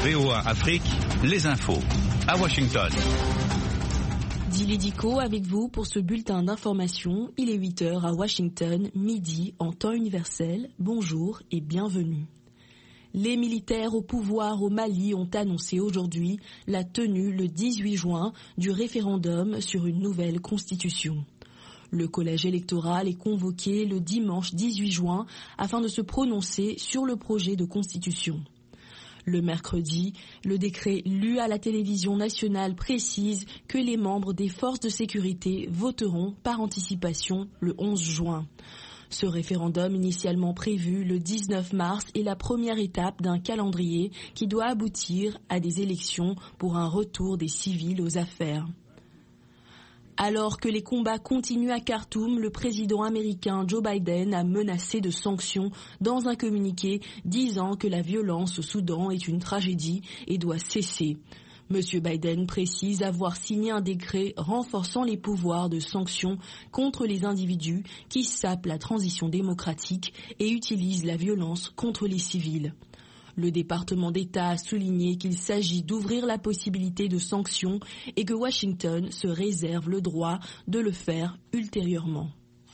VOA Afrique, les infos. À Washington. Dili Diko avec vous pour ce bulletin d'information. Il est 8h à Washington, midi en temps universel. Bonjour et bienvenue. Les militaires au pouvoir au Mali ont annoncé aujourd'hui la tenue le 18 juin du référendum sur une nouvelle constitution. Le collège électoral est convoqué le dimanche 18 juin afin de se prononcer sur le projet de constitution. Le mercredi, le décret lu à la télévision nationale précise que les membres des forces de sécurité voteront par anticipation le 11 juin. Ce référendum initialement prévu le 19 mars est la première étape d'un calendrier qui doit aboutir à des élections pour un retour des civils aux affaires. Alors que les combats continuent à Khartoum, le président américain Joe Biden a menacé de sanctions dans un communiqué disant que la violence au Soudan est une tragédie et doit cesser. Monsieur Biden précise avoir signé un décret renforçant les pouvoirs de sanctions contre les individus qui sapent la transition démocratique et utilisent la violence contre les civils. Le département d'État a souligné qu'il s'agit d'ouvrir la possibilité de sanctions et que Washington se réserve le droit de le faire ultérieurement.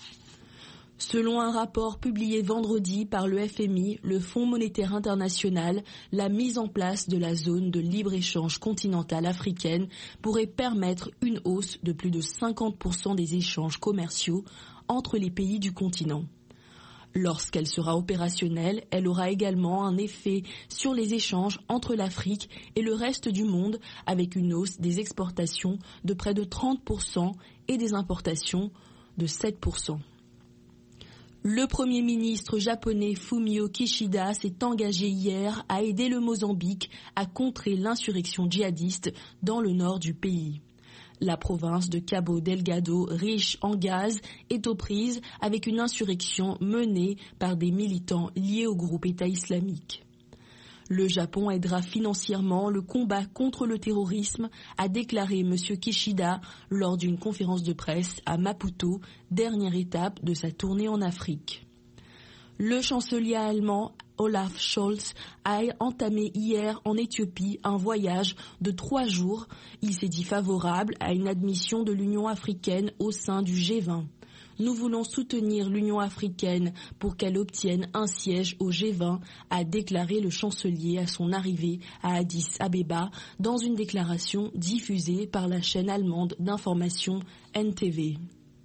Selon un rapport publié vendredi par le FMI, le Fonds monétaire international, la mise en place de la zone de libre-échange continentale africaine pourrait permettre une hausse de plus de 50% des échanges commerciaux entre les pays du continent. Lorsqu'elle sera opérationnelle, elle aura également un effet sur les échanges entre l'Afrique et le reste du monde avec une hausse des exportations de près de 30% et des importations de 7%. Le Premier ministre japonais Fumio Kishida s'est engagé hier à aider le Mozambique à contrer l'insurrection djihadiste dans le nord du pays. La province de Cabo Delgado, riche en gaz, est aux prises avec une insurrection menée par des militants liés au groupe État islamique. Le Japon aidera financièrement le combat contre le terrorisme, a déclaré M. Kishida lors d'une conférence de presse à Maputo, dernière étape de sa tournée en Afrique. Le chancelier allemand Olaf Scholz a entamé hier en Éthiopie un voyage de 3 jours. Il s'est dit favorable à une admission de l'Union africaine au sein du G20. Nous voulons soutenir l'Union africaine pour qu'elle obtienne un siège au G20, a déclaré le chancelier à son arrivée à Addis Abeba dans une déclaration diffusée par la chaîne allemande d'information NTV.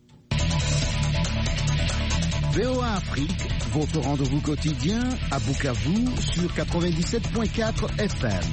VOA Afrique, votre rendez-vous quotidien à Bukavu sur 97.4 FM.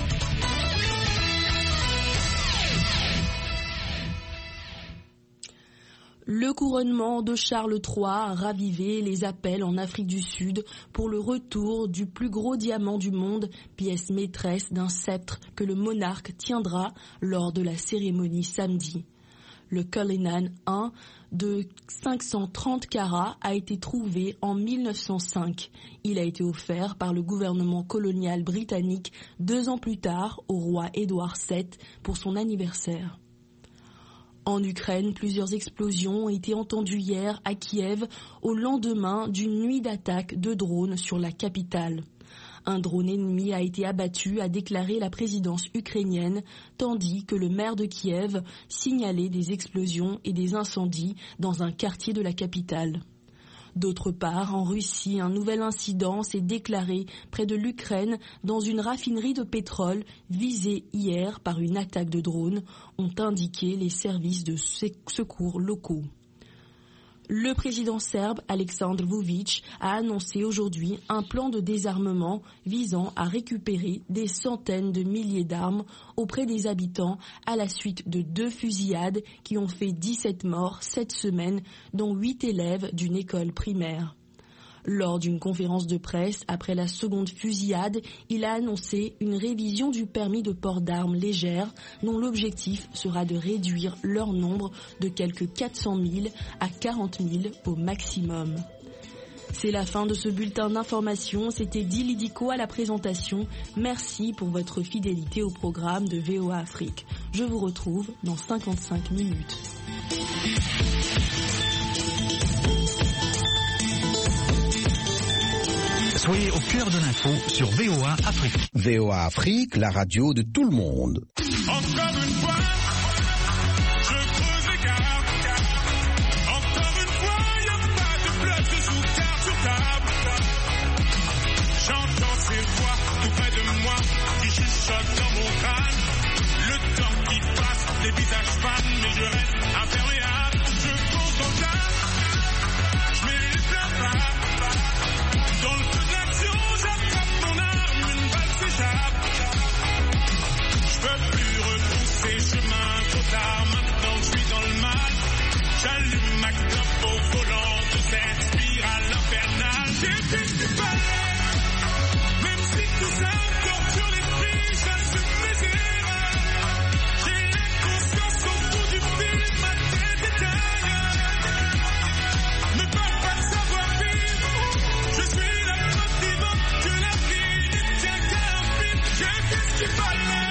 Le couronnement de Charles III a ravivé les appels en Afrique du Sud pour le retour du plus gros diamant du monde, pièce maîtresse d'un sceptre que le monarque tiendra lors de la cérémonie samedi. Le Cullinan I de 530 carats a été trouvé en 1905. Il a été offert par le gouvernement colonial britannique 2 ans plus tard au roi Édouard VII pour son anniversaire. En Ukraine, plusieurs explosions ont été entendues hier à Kiev au lendemain d'une nuit d'attaque de drones sur la capitale. Un drone ennemi a été abattu, a déclaré la présidence ukrainienne, tandis que le maire de Kiev signalait des explosions et des incendies dans un quartier de la capitale. D'autre part, en Russie, un nouvel incident s'est déclaré près de l'Ukraine dans une raffinerie de pétrole visée hier par une attaque de drone, ont indiqué les services de secours locaux. Le président serbe Aleksandar Vučić a annoncé aujourd'hui un plan de désarmement visant à récupérer des centaines de milliers d'armes auprès des habitants à la suite de 2 fusillades qui ont fait 17 morts cette semaine, dont 8 élèves d'une école primaire. Lors d'une conférence de presse après la seconde fusillade, il a annoncé une révision du permis de port d'armes légères dont l'objectif sera de réduire leur nombre de quelques 400 000 à 40 000 au maximum. C'est la fin de ce bulletin d'information. C'était Dili Diko à la présentation. Merci pour votre fidélité au programme de VOA Afrique. Je vous retrouve dans 55 minutes. Soyez au cœur de l'info sur VOA Afrique. VOA Afrique, la radio de tout le monde. Encore une fois, je creuse l'écart. Encore une fois, y a pas de bloc de sous-carte sur table. J'entends ces voix tout près de moi qui chuchotent dans mon crâne. Le temps qui passe, les visages fanent, mais je reste imperméable. Je contemple, je mets les plats. Dans le feu de l'action, j'attrape mon arme, une balle s'échappe. Je peux plus repousser chemin trop tard, maintenant je suis dans le mal. J'allume ma clope au volant de cette spirale infernale. J'ai fait du palais, même si tout ça torture l'esprit, j'assume mes erreurs. J'ai l'inconscience au bout du fil, ma tête est ailleurs. Ne parle pas de savoir vivre, je suis la preuve vivante que la vie ne tient qu'à un fil. J'ai fait ce qu'il fallait.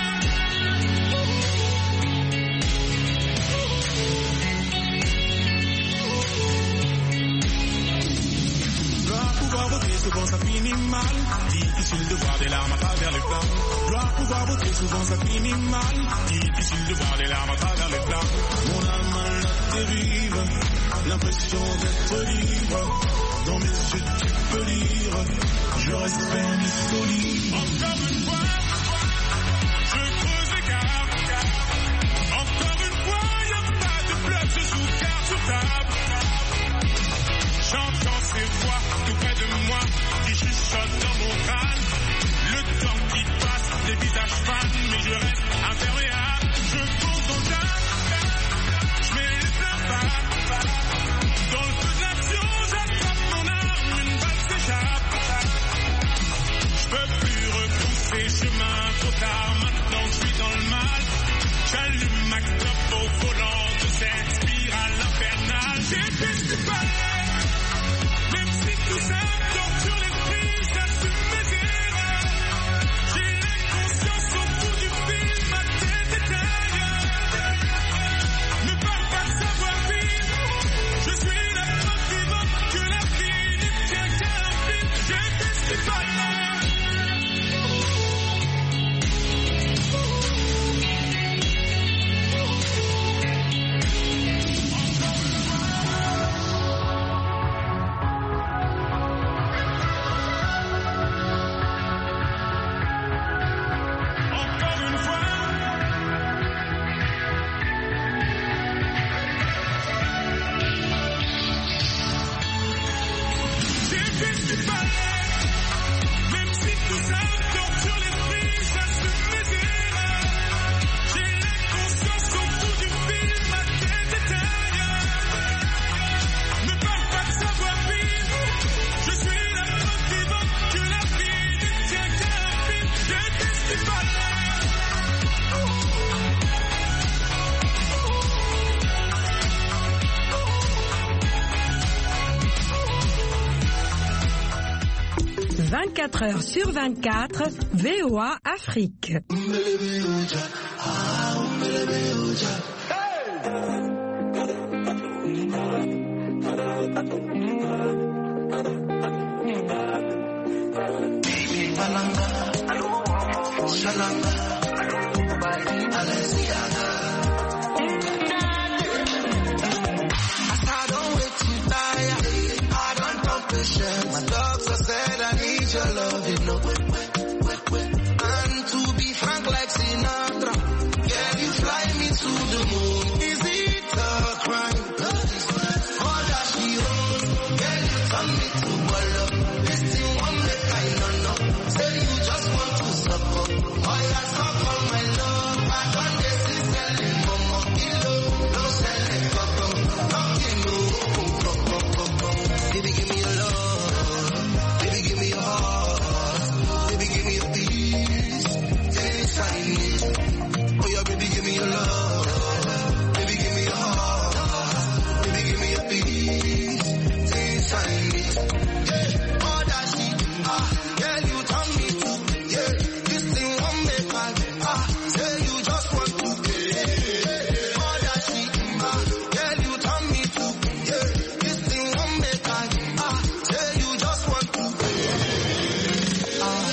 Pouvoir voter, souvent ça finit mal. Difficile de voir des larmes à travers les flammes. Gloire pouvoir voter, souvent ça finit mal. Difficile de voir des larmes à travers les flammes. Mon âme à la dérive, l'impression d'être libre. Dans mes yeux tu peux lire, je reste ferme et solide. Encore une fois, je creuse l'écart. Encore une fois, y a pas de bloc de sous-carte sur table. J'entends ces voix tout près de moi qui chuchotent dans mon crâne. Le temps qui passe, les visages fanent, mais je reste imperméable. Je fonce dans le tas, je mets les plats. Dans le feu de l'action, j'attrape mon arme, une balle s'échappe. Je peux plus repousser chemin trop tard, maintenant je suis dans le mal. J'allume ma clope au volant de cette spirale infernale. J'ai fait du palais. Même si tout ça torture l'esprit, j'assume mes erreurs. J'ai l'inconscience au bout du fil, ma tête est ailleurs. Ne parle pas de savoir vivre, je suis la preuve vivante que la vie ne tient qu'à un fil. J'ai fait ce qu'il fallait. Même si tout ça torture l'esprit, j'assume mes erreurs. J'ai l'inconscience au bout du fil, ma tête est ailleurs. Ne parle pas de savoir vivre, je suis la preuve vivante que la vie ne tient qu'à un fil. J'ai fait ce qu'il fallait. 24 heures sur 24, VOA Afrique. Shalanga,